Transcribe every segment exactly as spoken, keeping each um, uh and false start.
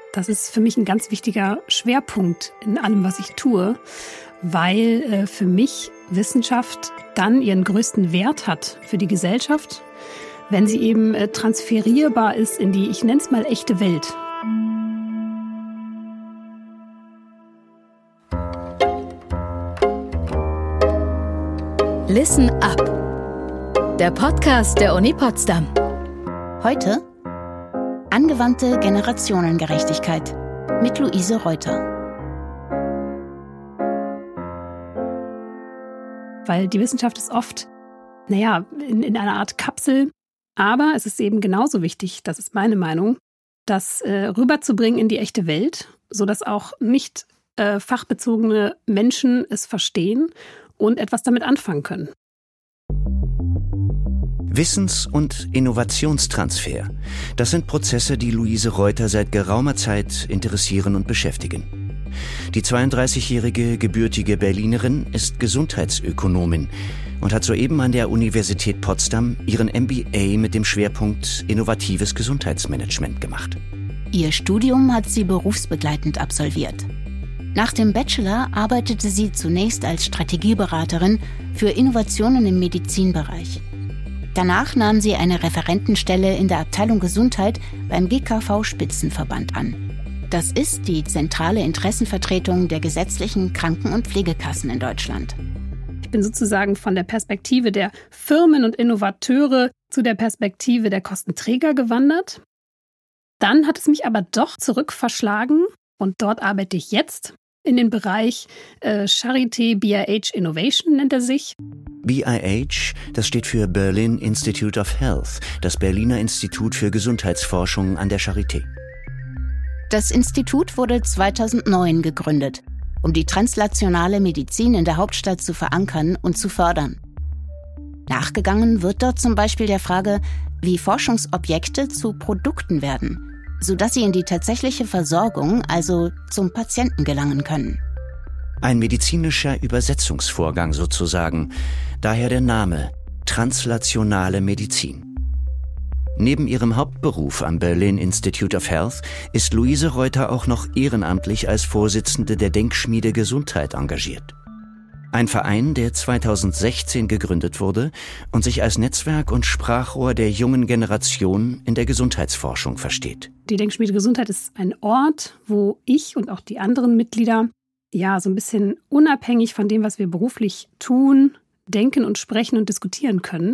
Das ist für mich ein ganz wichtiger Schwerpunkt in allem, was ich tue, weil äh, für mich Wissenschaft dann ihren größten Wert hat für die Gesellschaft, wenn sie eben äh, transferierbar ist in die, ich nenne es mal, echte Welt. Listen up. Der Podcast der Uni Potsdam. Heute Angewandte Generationengerechtigkeit mit Luise Reuter. Weil die Wissenschaft ist oft, naja, in, in einer Art Kapsel. Aber es ist eben genauso wichtig, das ist meine Meinung, das äh, rüberzubringen in die echte Welt, sodass auch nicht äh, fachbezogene Menschen es verstehen und etwas damit anfangen können. Wissens- und Innovationstransfer. Das sind Prozesse, die Luise Reuter seit geraumer Zeit interessieren und beschäftigen. Die zweiunddreißigjährige gebürtige Berlinerin ist Gesundheitsökonomin und hat soeben an der Universität Potsdam ihren M B A mit dem Schwerpunkt Innovatives Gesundheitsmanagement gemacht. Ihr Studium hat sie berufsbegleitend absolviert. Nach dem Bachelor arbeitete sie zunächst als Strategieberaterin für Innovationen im Medizinbereich. Danach nahm sie eine Referentenstelle in der Abteilung Gesundheit beim G K V-Spitzenverband an. Das ist die zentrale Interessenvertretung der gesetzlichen Kranken- und Pflegekassen in Deutschland. Ich bin sozusagen von der Perspektive der Firmen und Innovateure zu der Perspektive der Kostenträger gewandert. Dann hat es mich aber doch zurückverschlagen und dort arbeite ich jetzt in den Bereich äh, Charité B I H Innovation nennt er sich. B I H, das steht für Berlin Institute of Health, das Berliner Institut für Gesundheitsforschung an der Charité. Das Institut wurde zweitausendneun gegründet, um die translationale Medizin in der Hauptstadt zu verankern und zu fördern. Nachgegangen wird dort zum Beispiel der Frage, wie Forschungsobjekte zu Produkten werden, sodass sie in die tatsächliche Versorgung, also zum Patienten gelangen können. Ein medizinischer Übersetzungsvorgang sozusagen, daher der Name translationale Medizin. Neben ihrem Hauptberuf am Berlin Institute of Health ist Luise Reuter auch noch ehrenamtlich als Vorsitzende der Denkschmiede Gesundheit engagiert. Ein Verein, der zweitausendsechzehn gegründet wurde und sich als Netzwerk und Sprachrohr der jungen Generation in der Gesundheitsforschung versteht. Die Denkschmiede Gesundheit ist ein Ort, wo ich und auch die anderen Mitglieder ja so ein bisschen unabhängig von dem, was wir beruflich tun, denken und sprechen und diskutieren können.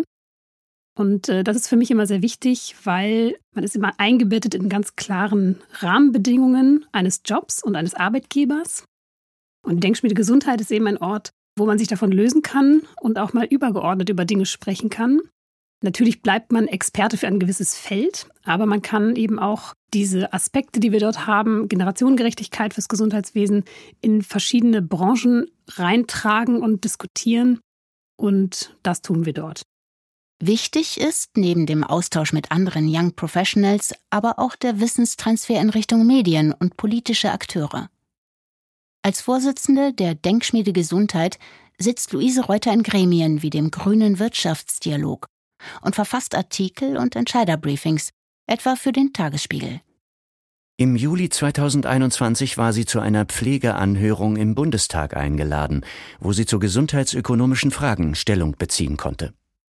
Und äh, das ist für mich immer sehr wichtig, weil man ist immer eingebettet in ganz klaren Rahmenbedingungen eines Jobs und eines Arbeitgebers. Und die Denkschmiede Gesundheit ist eben ein Ort, wo man sich davon lösen kann und auch mal übergeordnet über Dinge sprechen kann. Natürlich bleibt man Experte für ein gewisses Feld, aber man kann eben auch diese Aspekte, die wir dort haben, Generationengerechtigkeit fürs Gesundheitswesen, in verschiedene Branchen reintragen und diskutieren. Und das tun wir dort. Wichtig ist, neben dem Austausch mit anderen Young Professionals, aber auch der Wissenstransfer in Richtung Medien und politische Akteure. Als Vorsitzende der Denkschmiede Gesundheit sitzt Luise Reuter in Gremien wie dem Grünen Wirtschaftsdialog und verfasst Artikel und Entscheiderbriefings, etwa für den Tagesspiegel. Im Juli zweitausendeinundzwanzig war sie zu einer Pflegeanhörung im Bundestag eingeladen, wo sie zu gesundheitsökonomischen Fragen Stellung beziehen konnte.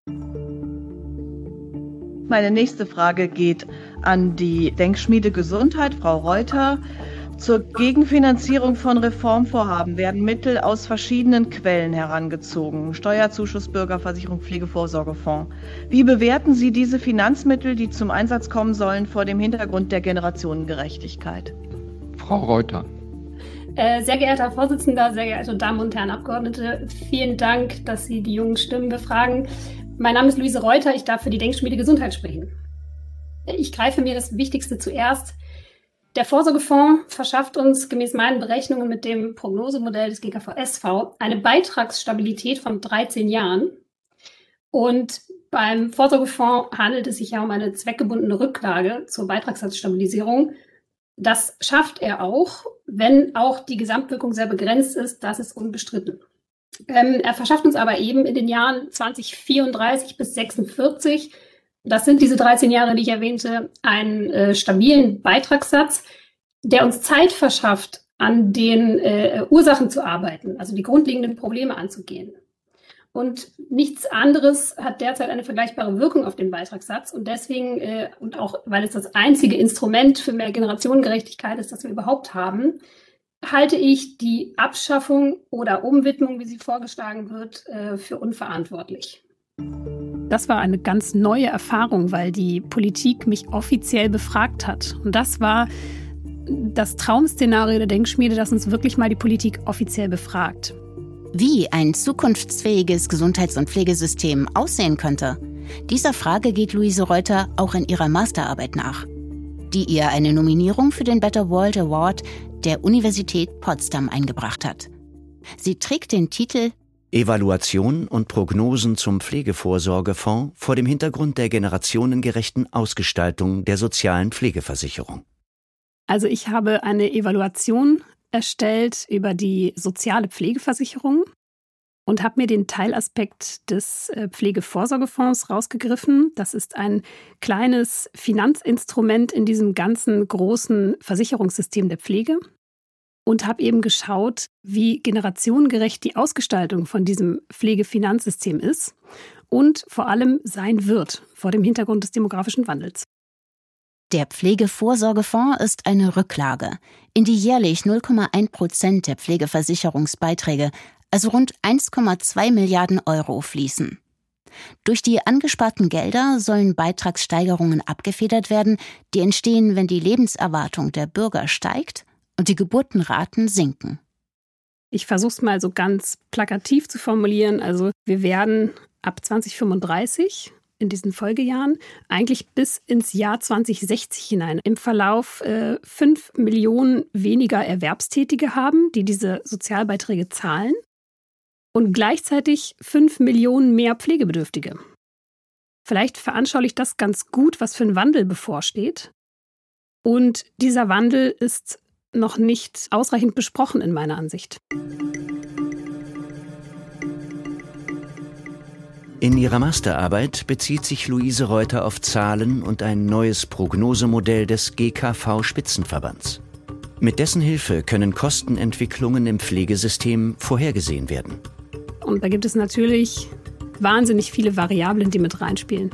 Meine nächste Frage geht an die Denkschmiede Gesundheit, Frau Reuter. Zur Gegenfinanzierung von Reformvorhaben werden Mittel aus verschiedenen Quellen herangezogen. Steuerzuschuss, Bürgerversicherung, Pflegevorsorgefonds. Wie bewerten Sie diese Finanzmittel, die zum Einsatz kommen sollen, vor dem Hintergrund der Generationengerechtigkeit? Frau Reuter. Äh, sehr geehrter Herr Vorsitzender, sehr geehrte Damen und Herren Abgeordnete, vielen Dank, dass Sie die jungen Stimmen befragen. Mein Name ist Luise Reuter, ich darf für die Denkschmiede Gesundheit sprechen. Ich greife mir das Wichtigste zuerst. Der Vorsorgefonds verschafft uns gemäß meinen Berechnungen mit dem Prognosemodell des G K V S V eine Beitragsstabilität von dreizehn Jahren. Und beim Vorsorgefonds handelt es sich ja um eine zweckgebundene Rücklage zur Beitragssatzstabilisierung. Das schafft er auch, wenn auch die Gesamtwirkung sehr begrenzt ist, das ist unbestritten. Ähm, er verschafft uns aber eben in den Jahren zweitausendvierunddreißig bis sechsundvierzig, das sind diese dreizehn Jahre, die ich erwähnte, einen äh, stabilen Beitragssatz, der uns Zeit verschafft, an den äh, Ursachen zu arbeiten, also die grundlegenden Probleme anzugehen. Und nichts anderes hat derzeit eine vergleichbare Wirkung auf den Beitragssatz. Und deswegen, äh, und auch weil es das einzige Instrument für mehr Generationengerechtigkeit ist, das wir überhaupt haben, halte ich die Abschaffung oder Umwidmung, wie sie vorgeschlagen wird, äh, für unverantwortlich. Das war eine ganz neue Erfahrung, weil die Politik mich offiziell befragt hat. Und das war das Traum-Szenario der Denkschmiede, dass uns wirklich mal die Politik offiziell befragt. Wie ein zukunftsfähiges Gesundheits- und Pflegesystem aussehen könnte, dieser Frage geht Luise Reuter auch in ihrer Masterarbeit nach, die ihr eine Nominierung für den Better World Award der Universität Potsdam eingebracht hat. Sie trägt den Titel Evaluation und Prognosen zum Pflegevorsorgefonds vor dem Hintergrund der generationengerechten Ausgestaltung der sozialen Pflegeversicherung. Also ich habe eine Evaluation erstellt über die soziale Pflegeversicherung und habe mir den Teilaspekt des Pflegevorsorgefonds rausgegriffen. Das ist ein kleines Finanzinstrument in diesem ganzen großen Versicherungssystem der Pflege und habe eben geschaut, wie generationengerecht die Ausgestaltung von diesem Pflegefinanzsystem ist und vor allem sein wird vor dem Hintergrund des demografischen Wandels. Der Pflegevorsorgefonds ist eine Rücklage, in die jährlich null Komma eins Prozent der Pflegeversicherungsbeiträge, also rund eins Komma zwei Milliarden Euro, fließen. Durch die angesparten Gelder sollen Beitragssteigerungen abgefedert werden, die entstehen, wenn die Lebenserwartung der Bürger steigt und die Geburtenraten sinken. Ich versuche es mal so ganz plakativ zu formulieren. Also wir werden ab zwanzig fünfunddreißig in diesen Folgejahren eigentlich bis ins Jahr zwanzig sechzig hinein im Verlauf äh, fünf Millionen weniger Erwerbstätige haben, die diese Sozialbeiträge zahlen und gleichzeitig fünf Millionen mehr Pflegebedürftige. Vielleicht veranschaulicht das ganz gut, was für ein Wandel bevorsteht. Und dieser Wandel ist noch nicht ausreichend besprochen in meiner Ansicht. In ihrer Masterarbeit bezieht sich Luise Reuter auf Zahlen und ein neues Prognosemodell des G K V-Spitzenverbands. Mit dessen Hilfe können Kostenentwicklungen im Pflegesystem vorhergesehen werden. Und da gibt es natürlich wahnsinnig viele Variablen, die mit reinspielen.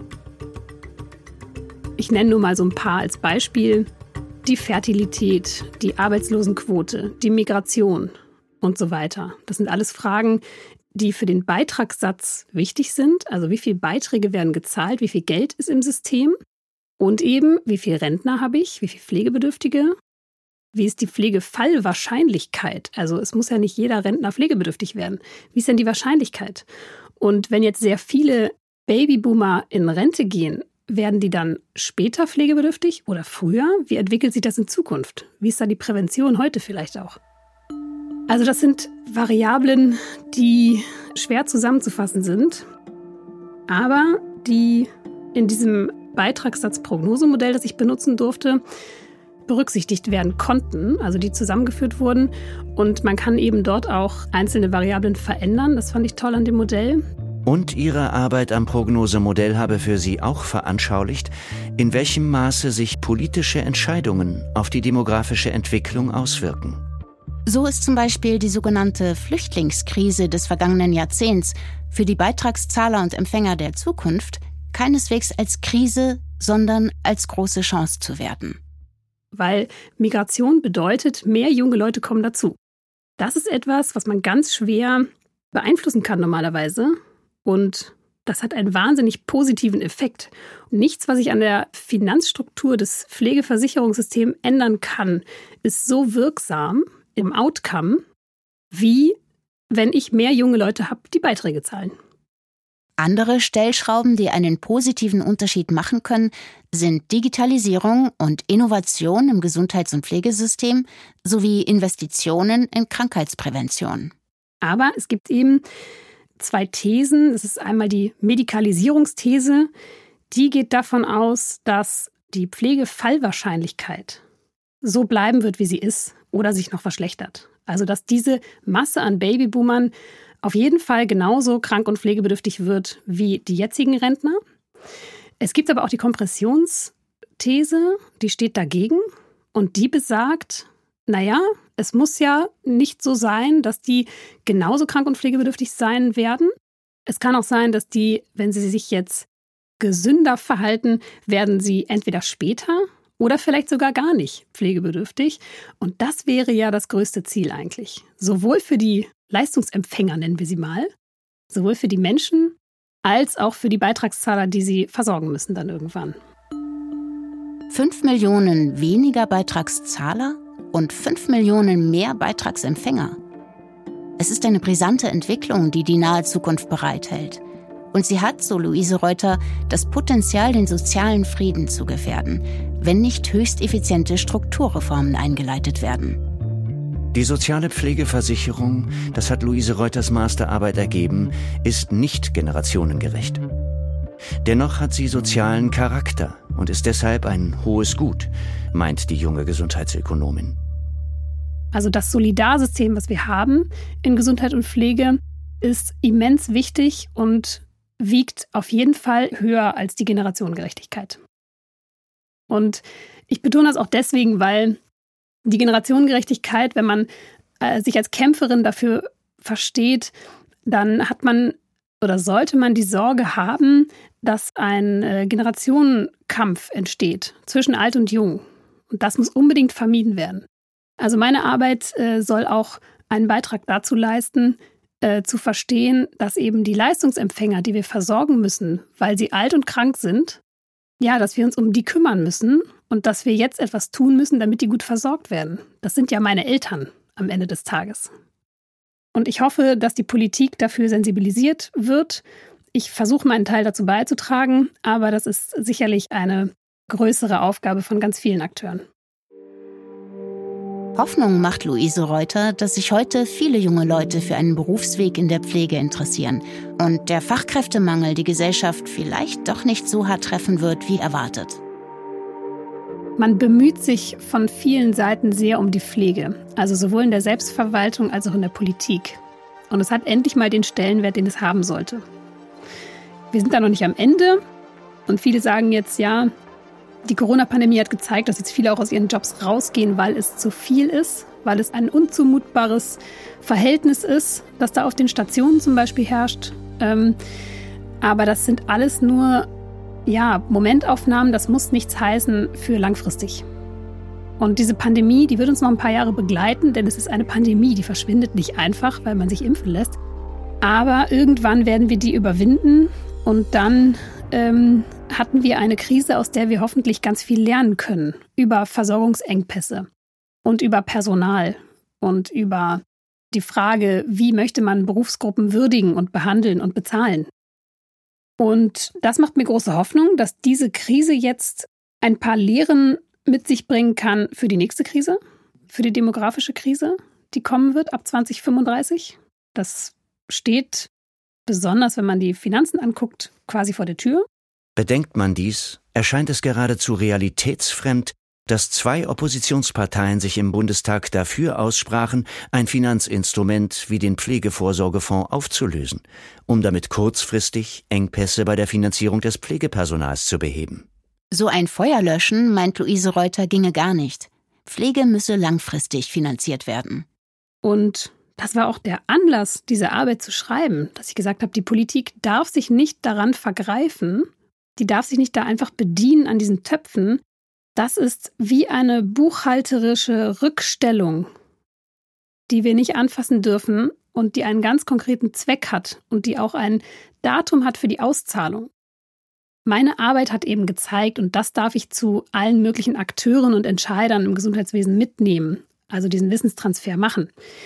Ich nenne nur mal so ein paar als Beispiel. Die Fertilität, die Arbeitslosenquote, die Migration und so weiter. Das sind alles Fragen, die für den Beitragssatz wichtig sind. Also wie viele Beiträge werden gezahlt, wie viel Geld ist im System und eben wie viele Rentner habe ich, wie viele Pflegebedürftige, wie ist die Pflegefallwahrscheinlichkeit. Also es muss ja nicht jeder Rentner pflegebedürftig werden. Wie ist denn die Wahrscheinlichkeit? Und wenn jetzt sehr viele Babyboomer in Rente gehen, werden die dann später pflegebedürftig oder früher? Wie entwickelt sich das in Zukunft? Wie ist da die Prävention heute vielleicht auch? Also das sind Variablen, die schwer zusammenzufassen sind, aber die in diesem Beitragssatzprognosemodell, das ich benutzen durfte, berücksichtigt werden konnten, also die zusammengeführt wurden. Und man kann eben dort auch einzelne Variablen verändern. Das fand ich toll an dem Modell. Und ihre Arbeit am Prognosemodell habe für sie auch veranschaulicht, in welchem Maße sich politische Entscheidungen auf die demografische Entwicklung auswirken. So ist zum Beispiel die sogenannte Flüchtlingskrise des vergangenen Jahrzehnts für die Beitragszahler und Empfänger der Zukunft keineswegs als Krise, sondern als große Chance zu werten. Weil Migration bedeutet, mehr junge Leute kommen dazu. Das ist etwas, was man ganz schwer beeinflussen kann normalerweise. Und das hat einen wahnsinnig positiven Effekt. Nichts, was ich an der Finanzstruktur des Pflegeversicherungssystems ändern kann, ist so wirksam im Outcome, wie wenn ich mehr junge Leute habe, die Beiträge zahlen. Andere Stellschrauben, die einen positiven Unterschied machen können, sind Digitalisierung und Innovation im Gesundheits- und Pflegesystem sowie Investitionen in Krankheitsprävention. Aber es gibt eben zwei Thesen. Das ist einmal die Medikalisierungsthese. Die geht davon aus, dass die Pflegefallwahrscheinlichkeit so bleiben wird, wie sie ist oder sich noch verschlechtert. Also dass diese Masse an Babyboomern auf jeden Fall genauso krank und pflegebedürftig wird wie die jetzigen Rentner. Es gibt aber auch die Kompressionsthese, die steht dagegen Und die besagt, naja, es muss ja nicht so sein, dass die genauso krank und pflegebedürftig sein werden. Es kann auch sein, dass die, wenn sie sich jetzt gesünder verhalten, werden sie entweder später oder vielleicht sogar gar nicht pflegebedürftig. Und das wäre ja das größte Ziel eigentlich. Sowohl für die Leistungsempfänger, nennen wir sie mal, sowohl für die Menschen als auch für die Beitragszahler, die sie versorgen müssen dann irgendwann. Fünf Millionen weniger Beitragszahler und fünf Millionen mehr Beitragsempfänger. Es ist eine brisante Entwicklung, die die nahe Zukunft bereithält. Und sie hat, so Luise Reuter, das Potenzial, den sozialen Frieden zu gefährden, wenn nicht höchst effiziente Strukturreformen eingeleitet werden. Die soziale Pflegeversicherung, das hat Luise Reuters Masterarbeit ergeben, ist nicht generationengerecht. Dennoch hat sie sozialen Charakter und ist deshalb ein hohes Gut, meint die junge Gesundheitsökonomin. Also das Solidarsystem, was wir haben in Gesundheit und Pflege, ist immens wichtig und wiegt auf jeden Fall höher als die Generationengerechtigkeit. Und ich betone das auch deswegen, weil die Generationengerechtigkeit, wenn man äh, sich als Kämpferin dafür versteht, dann hat man oder sollte man die Sorge haben, dass ein äh, Generationenkampf entsteht zwischen Alt und Jung. Und das muss unbedingt vermieden werden. Also meine Arbeit äh, soll auch einen Beitrag dazu leisten, äh, zu verstehen, dass eben die Leistungsempfänger, die wir versorgen müssen, weil sie alt und krank sind, ja, dass wir uns um die kümmern müssen und dass wir jetzt etwas tun müssen, damit die gut versorgt werden. Das sind ja meine Eltern am Ende des Tages. Und ich hoffe, dass die Politik dafür sensibilisiert wird. Ich versuche meinen Teil dazu beizutragen, aber das ist sicherlich eine größere Aufgabe von ganz vielen Akteuren. Hoffnung macht Luise Reuter, dass sich heute viele junge Leute für einen Berufsweg in der Pflege interessieren und der Fachkräftemangel die Gesellschaft vielleicht doch nicht so hart treffen wird, wie erwartet. Man bemüht sich von vielen Seiten sehr um die Pflege, also sowohl in der Selbstverwaltung als auch in der Politik. Und es hat endlich mal den Stellenwert, den es haben sollte. Wir sind da noch nicht am Ende und viele sagen jetzt, ja, die Corona-Pandemie hat gezeigt, dass jetzt viele auch aus ihren Jobs rausgehen, weil es zu viel ist, weil es ein unzumutbares Verhältnis ist, das da auf den Stationen zum Beispiel herrscht. Ähm, aber das sind alles nur ja, Momentaufnahmen, das muss nichts heißen für langfristig. Und diese Pandemie, die wird uns noch ein paar Jahre begleiten, denn es ist eine Pandemie, die verschwindet nicht einfach, weil man sich impfen lässt. Aber irgendwann werden wir die überwinden und dann ähm, hatten wir eine Krise, aus der wir hoffentlich ganz viel lernen können über Versorgungsengpässe und über Personal und über die Frage, wie möchte man Berufsgruppen würdigen und behandeln und bezahlen. Und das macht mir große Hoffnung, dass diese Krise jetzt ein paar Lehren mit sich bringen kann für die nächste Krise, für die demografische Krise, die kommen wird ab zwanzig fünfunddreißig. Das steht, besonders wenn man die Finanzen anguckt, quasi vor der Tür. Bedenkt man dies, erscheint es geradezu realitätsfremd, dass zwei Oppositionsparteien sich im Bundestag dafür aussprachen, ein Finanzinstrument wie den Pflegevorsorgefonds aufzulösen, um damit kurzfristig Engpässe bei der Finanzierung des Pflegepersonals zu beheben. So ein Feuerlöschen, meint Luise Reuter, ginge gar nicht. Pflege müsse langfristig finanziert werden. Und das war auch der Anlass, diese Arbeit zu schreiben, dass ich gesagt habe, die Politik darf sich nicht daran vergreifen, die darf sich nicht da einfach bedienen an diesen Töpfen. Das ist wie eine buchhalterische Rückstellung, die wir nicht anfassen dürfen und die einen ganz konkreten Zweck hat und die auch ein Datum hat für die Auszahlung. Meine Arbeit hat eben gezeigt, und das darf ich zu allen möglichen Akteuren und Entscheidern im Gesundheitswesen mitnehmen, also diesen Wissenstransfer machen.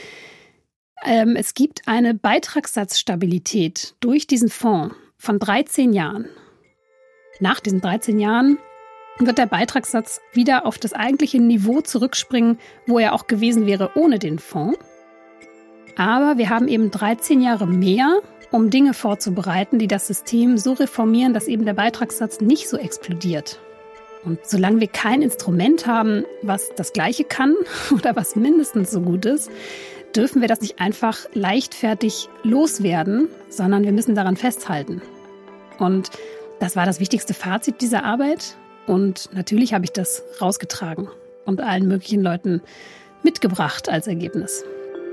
Ähm, es gibt eine Beitragssatzstabilität durch diesen Fonds von dreizehn Jahren. Nach diesen dreizehn Jahren wird der Beitragssatz wieder auf das eigentliche Niveau zurückspringen, wo er auch gewesen wäre ohne den Fonds. Aber wir haben eben dreizehn Jahre mehr, um Dinge vorzubereiten, die das System so reformieren, dass eben der Beitragssatz nicht so explodiert. Und solange wir kein Instrument haben, was das Gleiche kann oder was mindestens so gut ist, dürfen wir das nicht einfach leichtfertig loswerden, sondern wir müssen daran festhalten. Und das war das wichtigste Fazit dieser Arbeit. Und natürlich habe ich das rausgetragen. und allen möglichen Leuten mitgebracht als Ergebnis.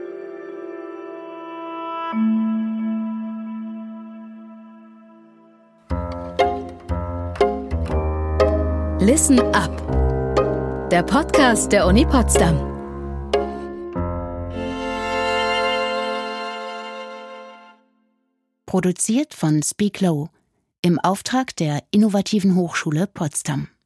Listen up. Der Podcast der Uni Potsdam. Produziert von Speak Low im Auftrag der Innovativen Hochschule Potsdam.